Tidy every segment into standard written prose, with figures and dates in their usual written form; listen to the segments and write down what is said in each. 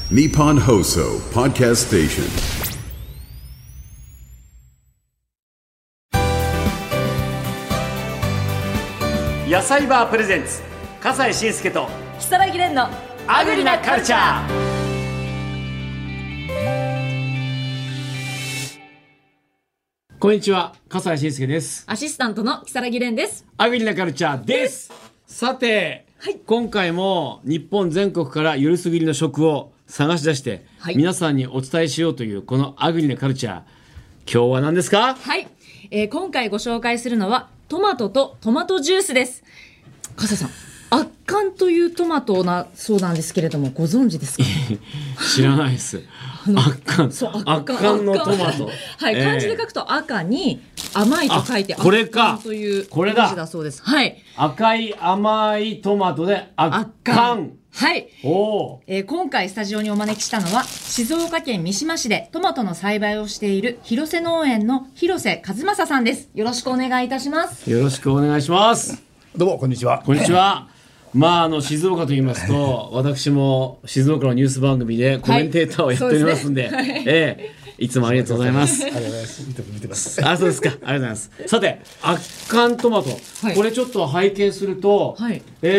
Nippon Hoso Podcast Station。 野菜バープレゼンツ笠西慎介と木更木蓮のアグリなカルチャー。こんにちは、笠西慎介です。 アシスタントの木更木蓮です。 アグリなカルチャーです。さて、今回も日本全国からよりすぐりの食を探し出して、皆さんにお伝えしようというこのアグリなカルチャー。今日は何ですか？ はい、今回ご紹介するのはトマトとトマトジュースです。笠さん、圧巻というトマトなそうなんですけれども、ご存知ですか？ 知らないです。圧巻のトマト、 はい、漢字で書くと赤に甘いと書いてこれか、 というこれ字だそうです。はい、 赤い甘いトマトで圧巻。 はい、今回スタジオにお招きしたのは静岡県三島市でトマトの栽培をしている広瀬農園の広瀬和正さんです。よろしくお願いいたします。 よろしくお願いします。 どうもこんにちは。 こんにちは。静岡と言いますと私も静岡のニュース番組でコメンテーターをやっておりますんで、いつもありがとうございます。 ありがとうございます。見てます。 あ、そうですか。ありがとうございます。さて、圧巻トマト、これちょっと拝見すると、なん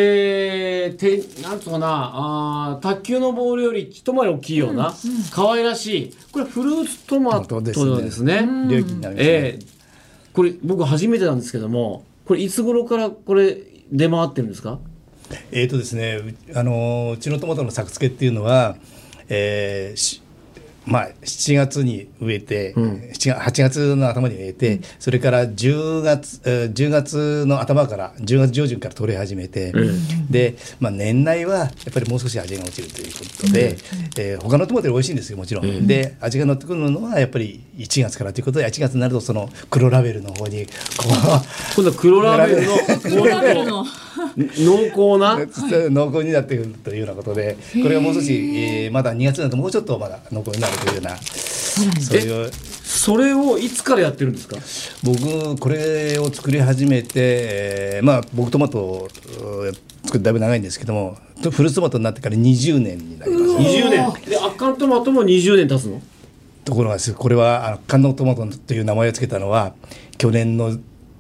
つうかな、卓球のボールより一回り大きいような、可愛らしい、これフルーツトマトですね。 料金になりますね。 これ僕初めてなんですけども、これいつ頃からこれ出回ってるんですか？ ですね、うちのトマトの作付けっていうのは、7月に植えて、8月の頭に植えて、それから10月の頭から10月上旬から取れ始めて、で、年内はやっぱりもう少し味が落ちるということで、他のトマトより美味しいんですよ、もちろん。で、味が乗ってくるのはやっぱり1月からということで、1月になるとその黒ラベルの方に今度は黒ラベルの濃厚になってくるというようなことで、これがもう少し、まだ2月になるともうちょっとまだ濃厚になるというような、 それをいつからやってるんですか？ 僕これを作り始めて、僕トマトを作ってだいぶ長いんですけども、フルーツトマトになってから20年になります。 20年で、圧巻トマトも20年経つの？ ところがです、これは圧巻のトマトという名前をつけたのは去年の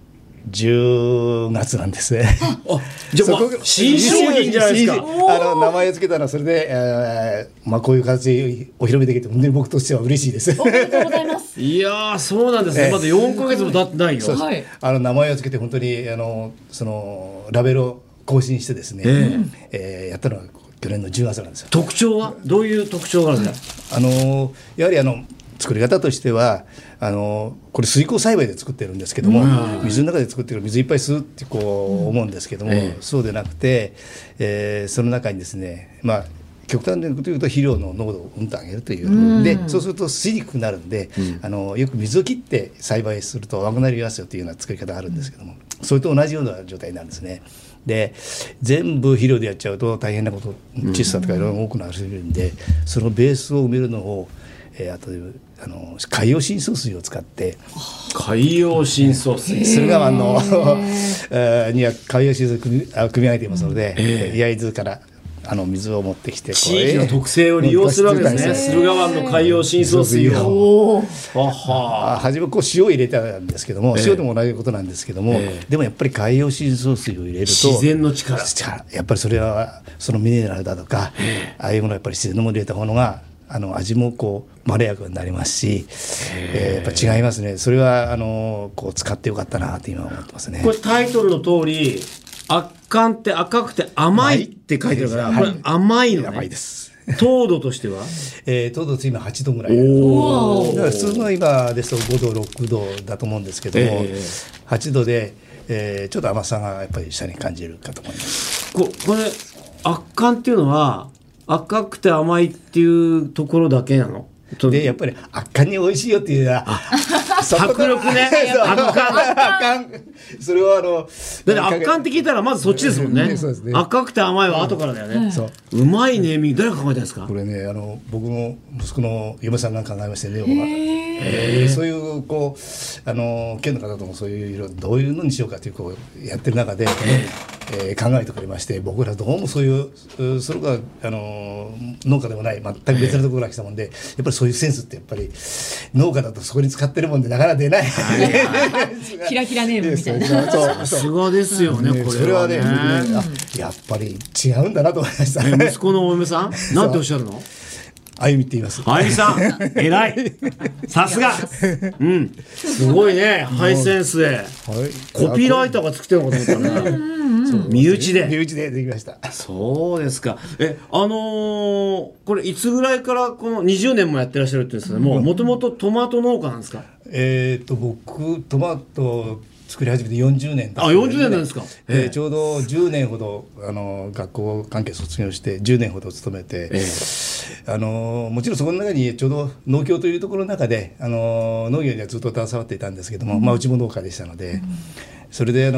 10月なんですね。 じゃあ新商品じゃないですか。 名前をつけたのはそれで、こういう形でお披露目できて本当に僕としては嬉しいです。 おめでとうございます。 いやー、そうなんですね。まだ4ヶ月も経ってないよ。 名前をつけて本当にそのラベルを更新してですね、やったのは去年の10月なんですよ。 特徴はどういう特徴があるんですか？ やはり作り方としてはこれ水耕栽培で作ってるんですけども、水の中で作ってる水いっぱい吸うって思うんですけども、そうでなくて、その中にですね、極端なこと言うと肥料の濃度をうんと上げるというで、そうすると吸いにくくなるんで、よく水を切って栽培すると甘くなりますよというような作り方があるんですけども、それと同じような状態なんですね。で、全部肥料でやっちゃうと大変なこと、窒素とかいろいろ多くなるんで、そのベースを埋めるのをあと海洋深層水を使って、 海洋深層水、 駿河湾のには海洋深層水を組み上げていますので、焼津から水を持ってきて地域の特性を利用するわけですね。駿河湾の海洋深層水を初め塩を入れたんですけども、塩でも同じことなんですけども、でもやっぱり海洋深層水を入れると自然の力、 やっぱりそれはそのミネラルだとか、ああいうものをやっぱり自然のものを入れたものが味もまろやかになりますし、やっぱ違いますね。それは使ってよかったなと今思ってますね。 これタイトルの通り、圧巻って赤くて甘いって書いてるから、これ甘いのね。 甘いです。 糖度としては糖度今8度ぐらい。だから普通の今ですと5度6度だと思うんですけども、8度で、ちょっと甘さがやっぱり下に感じるかと思います。 これ圧巻っていうのは赤くて甘いっていうところだけなの？ でやっぱり圧巻に美味しいよっていうのは迫力ね。圧巻。 それはだって圧巻って聞いたらまずそっちですもんね。赤くて甘いは後からだよね。うまいネーミング誰が考えたんですか？ これね、僕の息子の嫁さんが考えましてね、そういう県の方ともそういうどういうのにしようかというやってる中で、 考えてくれまして、僕らどうもそういうそれが農家でもない全く別のところから来たもんで、やっぱりそういうセンスってやっぱり農家だとそこに使ってるもんでなかなか出ないキラキラネームみたいな。 さすがですよね、これはね。 やっぱり違うんだなと思いました。 息子のお嫁さんなんておっしゃるの？ あゆみって言います。 あゆみさん偉い、さすが。すごいね、ハイセンスでコピーライターが作ってるのかと思ったな。身内でできました。 そうですか。これいつぐらいからこの20年もやってらっしゃるって言うんですけども、もともとトマト農家なんですか？ 僕トマト作り始めて40年あ、40年なんですか。 ちょうど10年ほど学校関係卒業して10年ほど勤めて、もちろんそこの中にちょうど農協というところの中で農業にはずっと携わっていたんですけども、うちも農家でしたので、それで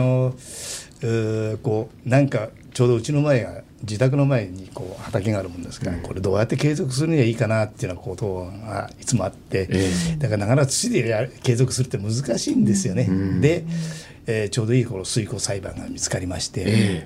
なんかちょうどうちの前が自宅の前に畑があるもんですから、これどうやって継続するにはいいかなっていうようなことがいつもあって、だからなかなか土で継続するって難しいんですよね。で、ちょうどいい水耕栽培が見つかりまして、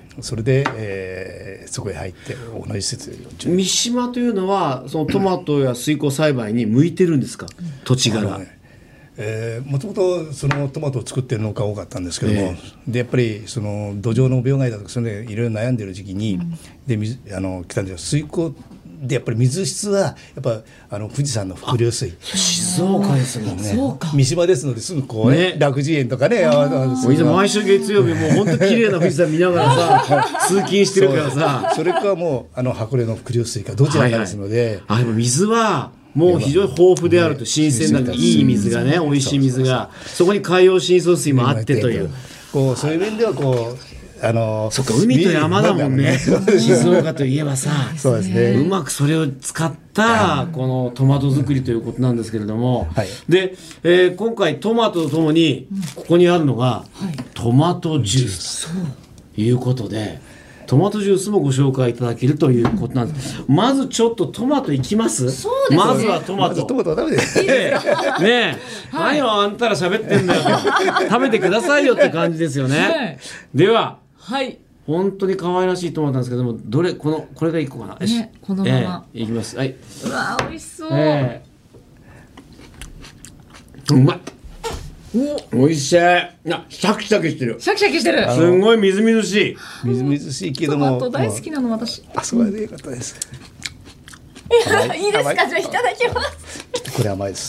それで、そこへ入って同じ施設で三島というのはそのトマトや水耕栽培に向いてるんですか？土地柄。 もともとそのトマトを作ってる農家多かったんですけども、でやっぱりその土壌の病害だとかそれでいろいろ悩んでる時期に、で来たんですよ。水耕でやっぱり水質はやっぱ富士山の伏流水、 静岡ですもんね。 三島ですので、すぐ楽寺園とかね、 毎週月曜日もう本当綺麗な富士山見ながらさ通勤してるからさ、 それかもう箱根の伏流水かどちらかですので、 でも水はもう非常に豊富であると、新鮮ないい水がね、美味しい水が、そこに海洋深層水もあってという、 そういう面ではそっか、海と山だもんね、静岡といえばさ。 そうですね。 うまくそれを使ったこのトマト作りということなんですけれども、で、今回トマトとともにここにあるのがトマトジュースということで、トマトジュースもご紹介いただけるということなんです。まずちょっとトマトいきます。 そうですね。 まずはトマト。 トマトはダメです。 ねえ、何をあんたら喋ってんだよと、食べてくださいよって感じですよね。では、本当に可愛らしいトマトなんですけども、これが1個かな。 このままいきます。はい。 うわ、美味しそう。 うまい。美味しい。シャキシャキしてる。 シャキシャキしてる。 すごいみずみずしい。 みずみずしいけども。 トマト大好きなの私。 それでよかったです。 いいですか？じゃあいただきます。 これ甘いです。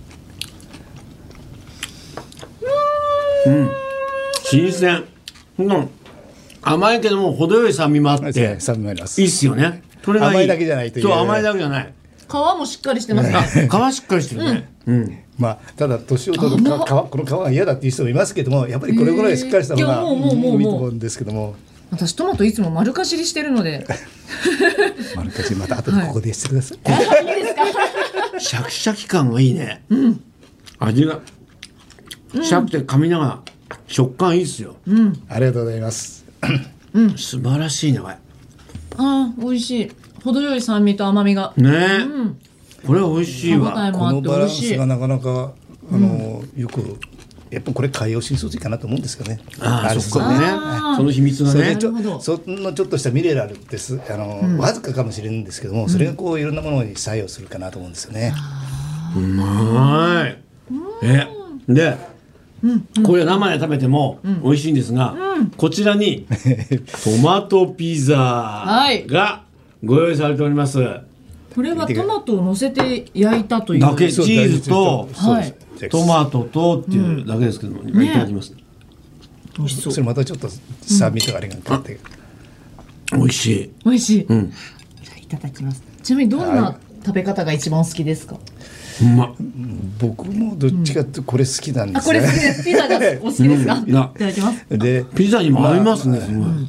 新鮮。甘いけども程よい酸味もあって、 酸味もあります。 いいっすよね。それがいい。 甘いだけじゃないという。 そう、甘いだけじゃない。 皮もしっかりしてますね。 皮しっかりしてるね。 ただ年を取るこの皮が嫌だっていう人もいますけども、やっぱりこれぐらいしっかりしたのがいいと思うんですけども。 私トマトいつも丸かじりしてるので。 丸かじりまた後でここでしてください。 いいですか？ シャキシャキ感がいいね。味がシャキって噛みながら食感いいですよ。 ありがとうございます。 素晴らしいね、これ。 美味しい。程よい酸味と甘みが。 ね。これは美味しいわ。 このバランスがなかなかよく。やっぱこれ海洋深層水かなと思うんですけどね。 そこね。その秘密がね。 そのちょっとしたミネラルってわずかかもしれないんですけども、それがいろんなものに作用するかなと思うんですよね。 うまい。で、これ生で食べても美味しいんですが、こちらにトマトピザがご用意されております。 これはトマトを乗せて焼いたというだけ、チーズとトマトとっていうだけですけども、いただきます。 美味しそう。 それまたちょっと酸味とかあれがかって、 美味しい。 美味しい。じゃあいただきます。ちなみにどんな食べ方が一番好きですか？ 僕もどっちかってこれ好きなんですね。 これ好きです。ピザがお好きですか？いただきます。 で、ピザにも合いますね。すごい。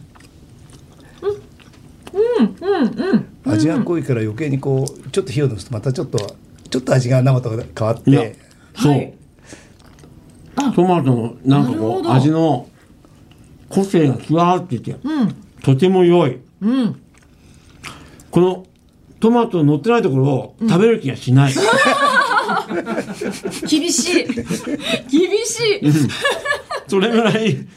味が濃いから余計にちょっと火を通すとまたちょっと味が生と変わって。 そう。トマトのなんか味の個性が際立っていて、とても良い。このトマト乗ってないところを食べる気がしない。 厳しい。厳しい。 それぐらい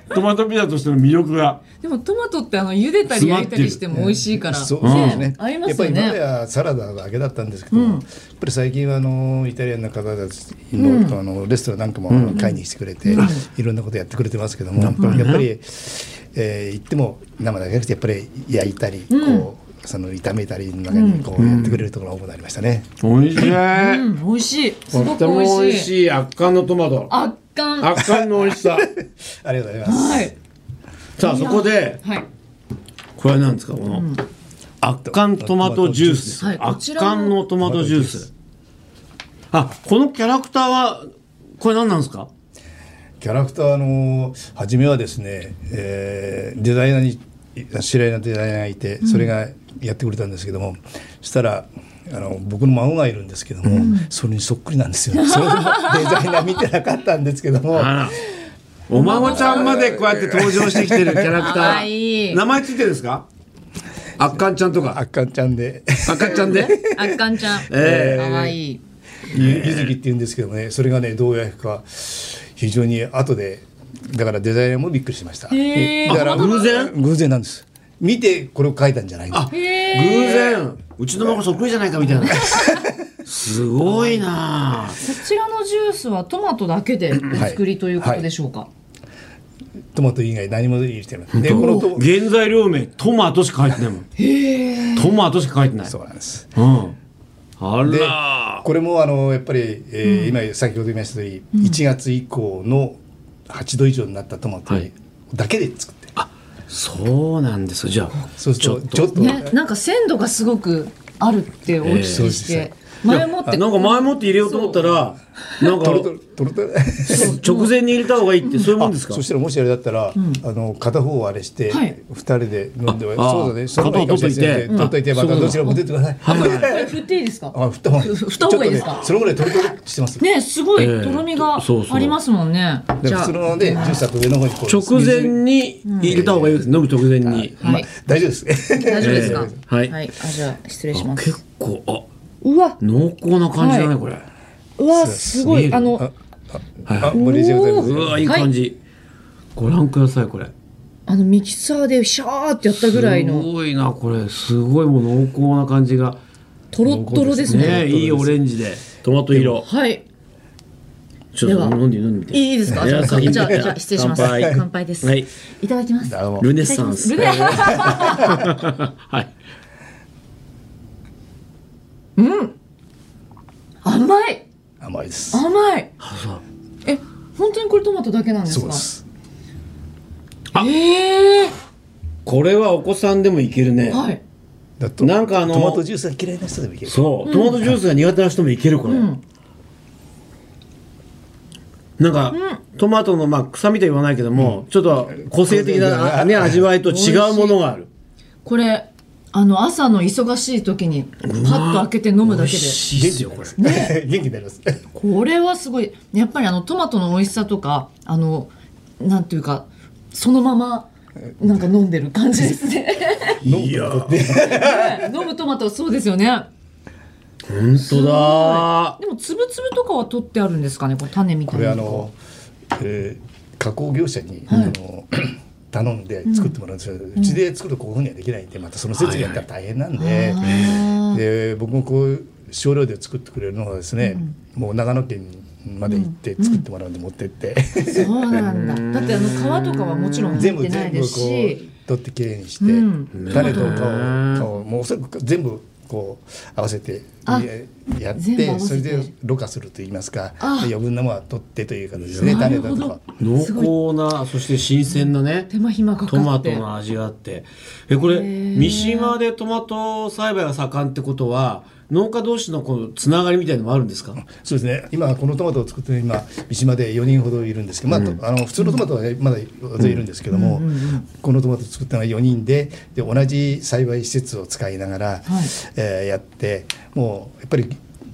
トマトピザとしての魅力が。 でもトマトって茹でたり焼いたりしても美味しいから、 そうですね。 合いますよね。 やっぱり今まではサラダだけだったんですけど、やっぱり最近はイタリアンの方たちの、レストランなんかも買いに来てくれて、いろんなことやってくれてますけども、やっぱり、行っても生だけじゃなくてやっぱり焼いたり、炒めたりの中にこうやってくれるところが多くなりましたね。 美味しい。 美味しい。すごく美味しい。 とても美味しい圧巻のトマト。 圧巻の美味しさ。 ありがとうございます。 はい。 さあそこで、これは何ですか、この圧巻トマトジュースです。圧巻のトマトジュース。このキャラクターはこれ何なんですか？ キャラクター初めはですね、デザイナーに知り合いのデザイナーがいて、それがやってくれたんですけども、そしたら僕の孫がいるんですけども、それにそっくりなんですよ。それもデザイナー見てなかったんですけども。 お孫ちゃんまでこうやって登場してきてるキャラクター。名前ついてるんですか？あっかんちゃんとか。 あっかんちゃんで。 あっかんちゃんで。 あっかんちゃん。かわいい。 ゆずきって言うんですけどね、それがねどうやらか非常に後でだからデザイナーもびっくりしました。だから偶然なんです。見てこれを書いたんじゃないんです。 偶然。うちの孫そっくりじゃないかみたいな。すごいな。 こちらのジュースはトマトだけでお作りということでしょうか？ トマト以外何も入れてない。 でこの原材料名トマトしか書いてないもん。トマトしか書いてない。 そうなんです。 あら。 これもやっぱり今先ほど言いました通り1月以降の8度以上になったトマトだけで作って。 そうなんですよ。じゃあそうちょっとね、なんか鮮度がすごくあるってお聞きして、前もって入れようと思ったらなんか直前に入れた方がいいってそういうもんですか？ そしたらもしあれだったら片方をあれして2人で飲んではそうだね。 片方取っといて取っといてまたどちらも出てください。 振っていいですか？ 振った方がいいですか？ そのぐらいトロトロしてますね。すごいとろみがありますもんね。 普通のでジュースだと上の方に直前に入れた方がいいです。飲む直前に。 大丈夫ですね。 大丈夫ですか？ はい。 じゃあ失礼します。 結構うわ濃厚な感じだねこれ。 うわすごいもうレジェンドうわいい感じ。ご覧くださいこれ。 ミキサーでシャーってやったぐらいの。 すごいなこれ。すごいもう濃厚な感じが。 トロットロですね。 いいオレンジでトマト色。 はい。 ちょっと飲んでみて。 いいですか？じゃあ失礼します。乾杯です。はい。いただきます。 ルネッサンス。はい。 甘いです。 甘い。本当にこれトマトだけなんですか？ そうです。 これはお子さんでもいけるね。 はい。 なんかトマトジュースが嫌いな人でもいける。 そう、トマトジュースが苦手な人もいけるこれ。なんかトマトの臭みとは言わないけども、ちょっと個性的な味わいと違うものがある。 これ朝の忙しい時にパッと開けて飲むだけで元気になります。 これはすごい。やっぱりトマトの美味しさとかなんていうかそのままなんか飲んでる感じですね。 いや飲むトマトはそうですよね。 本当だ。 でもつぶつぶとかは取ってあるんですかね、これ種みたいな。 これ加工業者に頼んで作ってもらうんですよ。うちで作るとこういうふうにはできないんで、またその設備やったら大変なんで、僕もこう少量で作ってくれるのはですね、もう長野県まで行って作ってもらうんで持ってって、 そうなんだ。だって皮とかはもちろん入ってないですし、 取ってきれいにして、種と皮をもうおそらく全部こう合わせてやって、それでろ過するといいますか、余分なものは取ってという形ですね。種だとか濃厚な、そして新鮮なね、 手間暇かかってトマトの味があって、これ三島でトマト栽培が盛んってことは農家同士のこのつながりみたいなのもあるんですか？ そうですね。今このトマトを作って今三島で4人ほどいるんですけど、普通のトマトはまだ大勢いるんですけども、このトマトを作ったのは4人で同じ栽培施設を使いながら、やって、もうやっぱり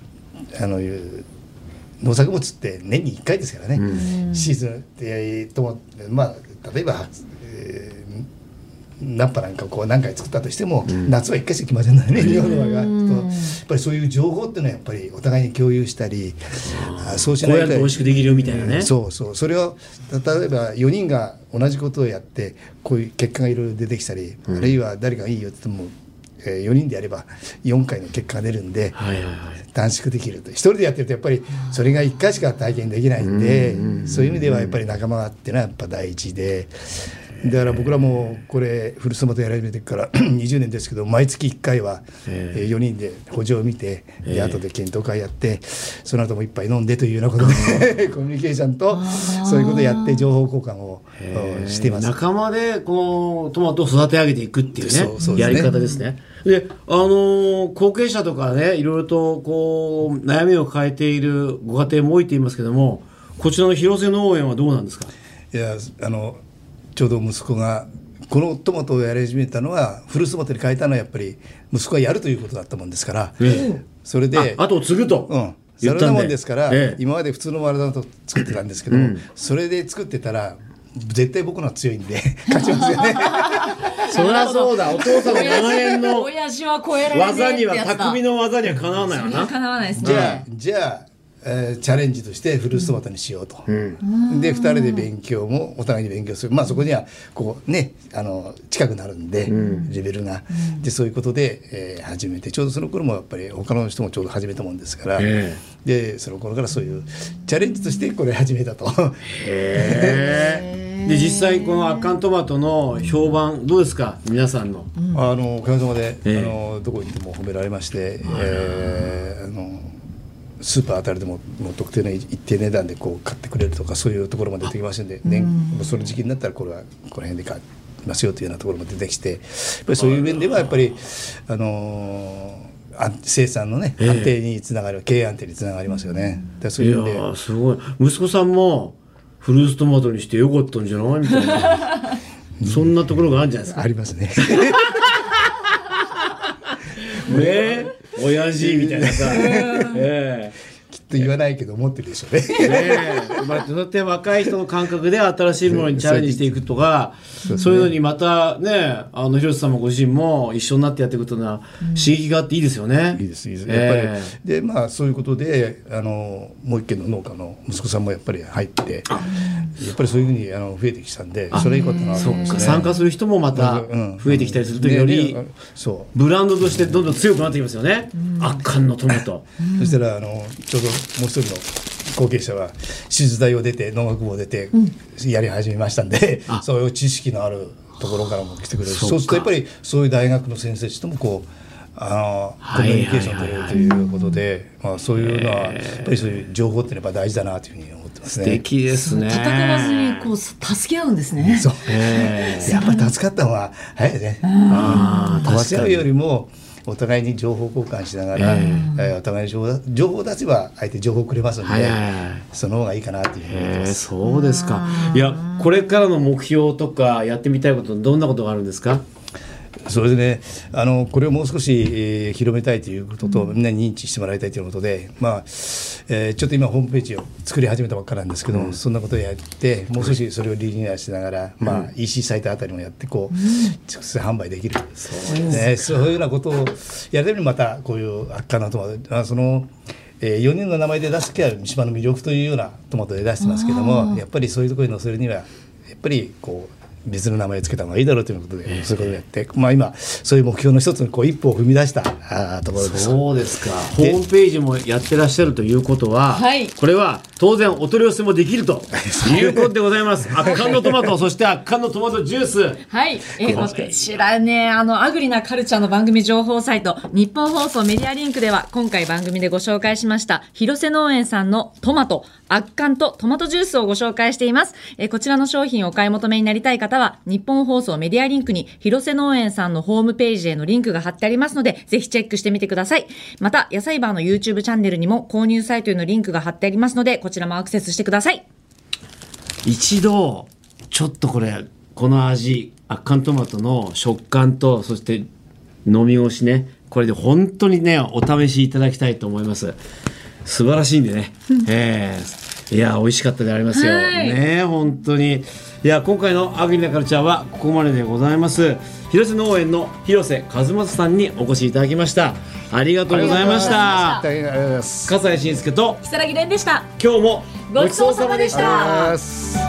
農作物って年に1回ですからね、シーズンで例えばナッパなんかこう何回作ったとしても、夏は1回しか来ませんのでね、日本の場合はやっぱりそういう情報っていうのはやっぱりお互いに共有したり、そうしないとこうやって美味しくできるよみたいなね、 そうそれを例えば4人が同じことをやってこういう結果がいろいろ出てきたり、あるいは誰かがいいよって言っても4人でやれば4回の結果が出るんで、短縮できると。1人でやってるとやっぱりそれが1回しか体験できないんで、そういう意味ではやっぱり仲間っていうのはやっぱ第一で、だから僕らもこれフルスマとやり始めてから20年ですけど、毎月1回は4人で補助を見て、で後で検討会やって、その後も一杯飲んでというようなことでコミュニケーションとそういうことをやって情報交換をしています。 仲間でこのトマトを育て上げていくっていうね、やり方ですね。で後継者とかね、いろいろとこう悩みを抱えているご家庭も多いと言いますけども、こちらの広瀬農園はどうなんですか？ いやちょうど息子がこのトマトをやり始めたのは、フルーツトマトに変えたのはやっぱり息子がやるということだったもんですから、それで後を継ぐと、 それなもんですから、今まで普通のワールドナット作ってたんですけども、それで作ってたら絶対僕のは強いんで勝ちますよね。 そりゃそうだ、お父さんの長年の親父は超えられねえ技には、匠の技にはかなわないわな。 かなわないですね。 じゃあチャレンジとしてフルーツトマトにしようと、で2人で勉強もお互いに勉強する、そこにはこうね近くなるんで、レベルがでそういうことで、始めて、ちょうどその頃もやっぱり他の人もちょうど始めたもんですから、でその頃からそういうチャレンジとしてこれ始めたと。 で実際このアッカントマトの評判どうですか、皆さんの。 おかげさまで、どこ行っても褒められまして、スーパーあたりでも特定の一定値段でこう買ってくれるとか、そういうところまで出てきましたんで、その時期になったらこれはこの辺で買いますよというようなところも出てきて、やっぱりそういう面ではやっぱり生産のね安定につながる、経営安定につながりますよね。そういう意味で、 いやすごい、息子さんもフルーツトマトにしてよかったんじゃないみたいなそんなところがあるんじゃないですか。 ありますね。 親父みたいなさ、 きっと言わないけど思ってるでしょうね。 そうやって若い人の感覚で新しいものにチャレンジしていくとか、そういうのにまたね、広瀬さんもご自身も一緒になってやっていくことが刺激があっていいですよね。 いいですやっぱり、でそういうことでもう一軒の農家の息子さんもやっぱり入って、やっぱりそういうふうに増えてきたんで、それいいことなと思いますね。 参加する人もまた増えてきたりすると、よりブランドとしてどんどん強くなってきますよね。圧巻のトマト。 そしたらちょうどもう一人の後継者は手術大を出て農学部を出てやり始めましたんで、そういう知識のあるところからも来てくれるし、そうするとやっぱりそういう大学の先生たちともこうコミュニケーション取れるということで、そういうのはやっぱりそういう情報ってやっぱ大事だなというふうに思ってますね。 素敵ですね。 戦わずにこう助け合うんですね。 そう、やっぱり助かったのは早いね。助け合うよりもお互いに情報交換しながら、お互いに情報を出せば相手情報くれますので、その方がいいかなというふうに思います。 そうですか。いや、これからの目標とかやってみたいこと、どんなことがあるんですか？ それでね、これをもう少し、広めたいということと、みんなに認知してもらいたいということで、ちょっと今ホームページを作り始めたばっかなんですけど、そんなことをやってもう少しそれをリニューアルしながら、EC サイトあたりもやってこう、直接販売できる、そういうようなことをやるためにまたこういう圧巻のトマト、4人の名前で出す時は三島の魅力というようなトマトで出してますけども、やっぱりそういうところに載せるにはやっぱりこう別の名前をつけた方がいいだろうということで、そういうことをやって、今そういう目標の一つのこう一歩を踏み出したところです。 そうですか。ホームページもやってらっしゃるということは、これは当然お取り寄せもできるということでございます。圧巻のトマト、そして圧巻のトマトジュース。 こちらね、アグリなカルチャーの番組情報サイト、日本放送メディアリンクでは、今回番組でご紹介しました広瀬農園さんのトマト、圧巻とトマトジュースをご紹介しています。こちらの商品をお買い求めになりたい方は、日本放送メディアリンクに広瀬農園さんのホームページへのリンクが貼ってありますので、ぜひチェックしてみてください。また、野菜バーの YouTube チャンネルにも購入サイトへのリンクが貼ってありますので、こちらもアクセスしてください。 一度、ちょっとこの味、圧巻トマトの食感と、そして飲み干しね、これで本当にね、お試しいただきたいと思います。素晴らしいんでね。 いや美味しかったでありますよ、ね本当に。いや今回のアグリなカルチャーはここまででございます。広瀬農園の広瀬和正さんにお越しいただきました。ありがとうございました。 大変ありがとうございます。 笠井信介と如月蓮でした。 今日もごちそうさまでした。